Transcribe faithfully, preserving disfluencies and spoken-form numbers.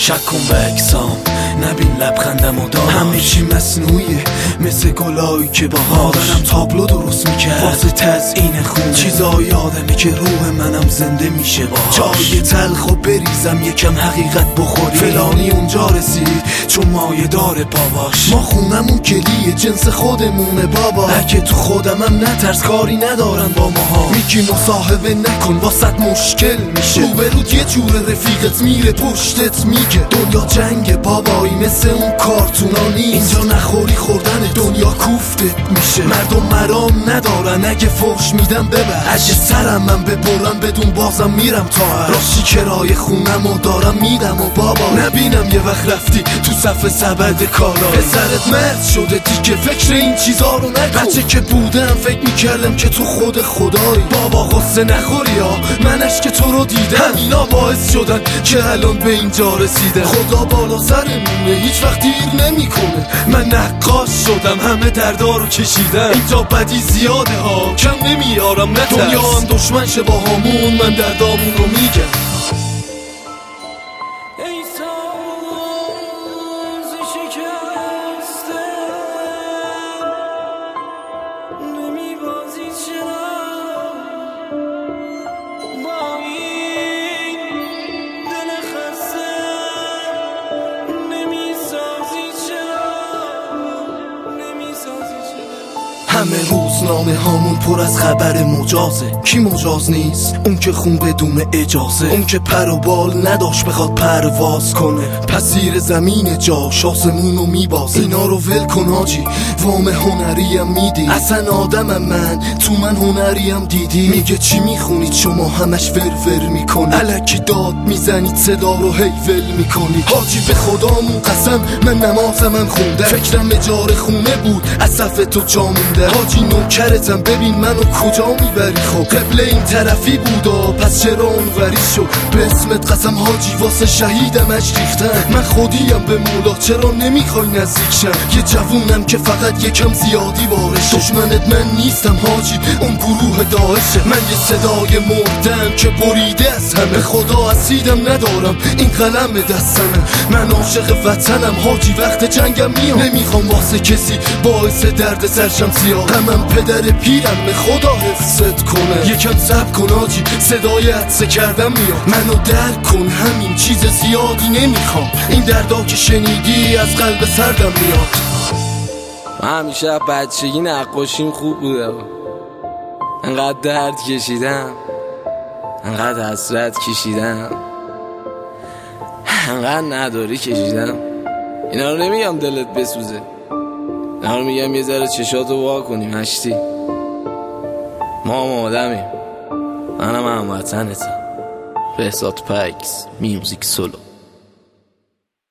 شک کن به اکسام، نبین لبخندم و داشت همه چی مصنوعیه مثل گلایی که با مادرم تابلو درست میکرد واسه تزیین خونه. چیزایی آدمه که روح منم زنده میشه باهاش. جای تلخ و بریزم یکم حقیقت بخوری، فلانی اونجا رسید چون مایه داره باباش. ما خونمون کلیه جنس خودمونه بابا، اگه تو خودمم نترس کاری ندارن با ماها. میگی مصاحبه نکن واسط مشکل میشه، روبرود یه جور رفیقت میره پشتت میگه دنیا جنگ بابایی مثل اون کارتونا نیست. اینجا نخوری خوردن دنیا کوفتت میشه. مردم مرام ندارن اگه فحش میدم ببر، اگه سرم من ببرم بدون بازم میرم تا هر راشی کرای خونم و دارم میدم و بابا نبینم یه وقت رفتی تو صف سبد کالا. پسرت مرد شده دیگه فکر این چیزا رو نکن. بچه که بودم فکر میکردم که تو خود خدایی. بابا غصه نخوری ها، منش که تو رو دیدم، همینا باعث شدن که الان به اینجا رسیدم. خدا بالا سرمونه هیچ وقت دیر نمیکنه. من نقاش شدم همه دردا رو کشیدم. اینجا بدی زیاده ها کم نمیارم نترس. دنیا هم دشمن شه با همون، من دردامون رو میگم. همه روزنامه هامون پر از خبر مجازه. کی مجاز نیست؟ اون که خون بدون اجازه، اون که پر و بال نداشت بخواد پرواز کنه. پس زیر زمین جاش آسمونو میبازه. اینا رو ول کن آجی، وام هنریم میدی. اصلا آدمم من، تو من هنریم دیدی. میگه چی میخونید شما همش ور میکنی، الکی داد میزنید صدا رو هی ول میکنی. حاجی به خدامون قسم من نمازمم خوندم، فکرم اجاره خونه بود از صف تو جا مونده. حاجی نوکرتم ببین منو کجا میبری. خب قبله این طرفی بودا پس چرا اونوری شد؟ به اسمت قسم حاجی واسه شهیدم اش ریختم. من خودیم به مولا چرا نمیخوای نزدیک شم؟ یه جوونم که فقط یکم زیادی وارش. دشمنت من نیستم حاجی، اون گروه داعشه. من یه صدای مردم که بریده از همه. خدا اسیدم ندارم این قلم دستمه. من عاشق وطنم حاجی، وقت جنگم میام. نمیخوام واسه کسی باعث درد سرشم سیاه. غمم پدر پیرم به خدا حفظت کنه. یکم صبر کن آجی، صدای عطسه کردم میاد. منو درک کن همین چیز زیادی نمیخوام. این دردا که شنیدی از قلب سردم میاد. همیشه بچگی نقاشیم خوب بودم، انقدر درد کشیدم، انقدر حسرت کشیدم، انقدر نداری کشیدم. اینا رو نمیگم دلت بسوزه، اینا رو میگم یه ذره چشاتو وا کنی مشتی. ما هم آدمیم، منم هم وطنتم. بهزاد پکس میوزیک سولو.